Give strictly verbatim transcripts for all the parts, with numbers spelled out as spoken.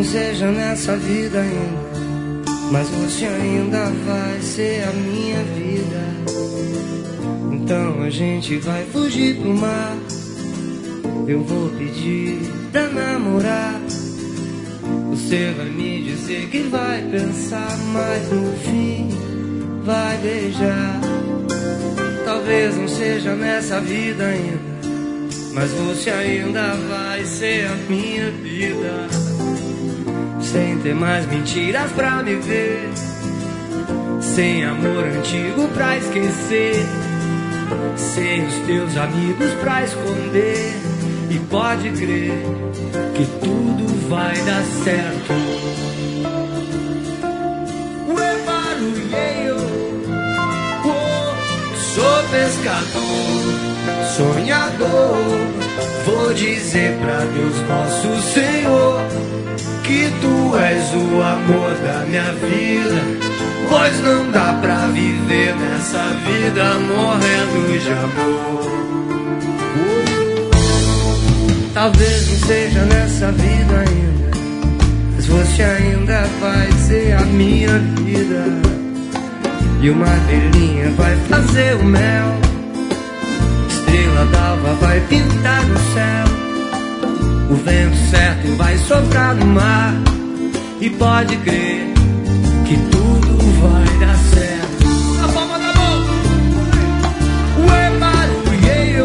não seja nessa vida ainda, mas você ainda vai ser a minha vida. Então a gente vai fugir pro mar, eu vou pedir pra namorar. Você vai me dizer que vai pensar, mas no fim vai beijar. Talvez não seja nessa vida ainda, mas você ainda vai ser a minha vida. Sem ter mais mentiras pra me ver, sem amor antigo pra esquecer, sem os teus amigos pra esconder. E pode crer que tudo vai dar certo. Ué, barulheiro, oh, sou pescador, sonhador. Vou dizer pra Deus nosso Senhor que tu és o amor da minha vida, pois não dá pra viver nessa vida morrendo de amor. Talvez não seja nessa vida ainda, mas você ainda vai ser a minha vida. E uma abelhinha vai fazer o mel, estrela d'alva vai pintar no céu, o vento certo vai soprar no mar. E pode crer que tudo vai dar certo. Na palma da mão. Ué, barulheiro,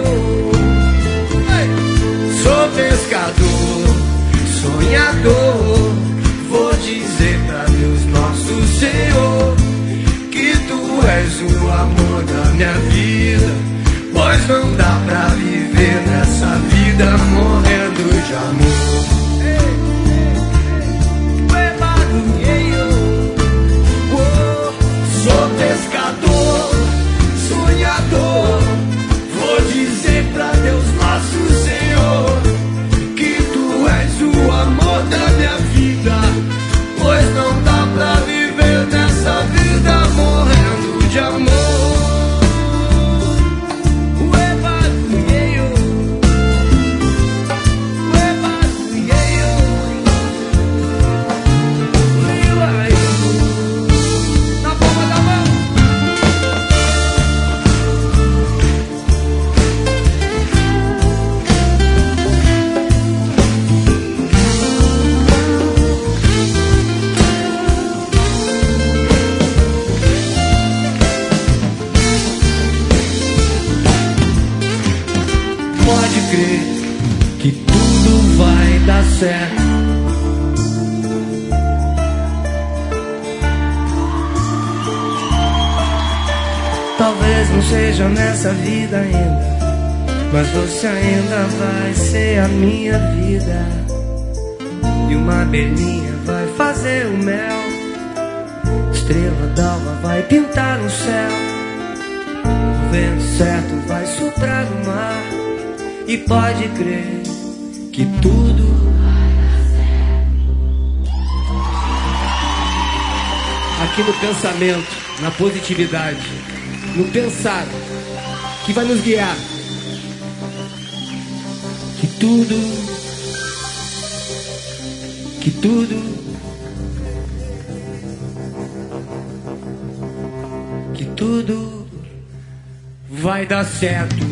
sou pescador, sonhador. Vou dizer pra Deus nosso Senhor que tu és o amor da minha vida, pois não dá pra viver nessa vida morrendo de amor. Ué, barulheiro, oh, sou pescador, sonhador. Vou dizer pra Deus nosso Senhor que tu és o amor da minha vida, pois não dá pra viver nessa vida morrendo de amor. Ué, barulheiro, ué, barulheiro, ué, na palma da mão. Pode crer que tudo vai dar certo. Talvez não seja nessa vida ainda, mas você ainda vai ser a minha vida. E uma abelhinha vai fazer o mel, estrela d'alva vai pintar no céu, o vento certo vai soprar no mar. E pode crer que tudo vai dar certo. Aqui no pensamento, na positividade, no pensar, que vai nos guiar. Que tudo, que tudo, que tudo vai dar certo.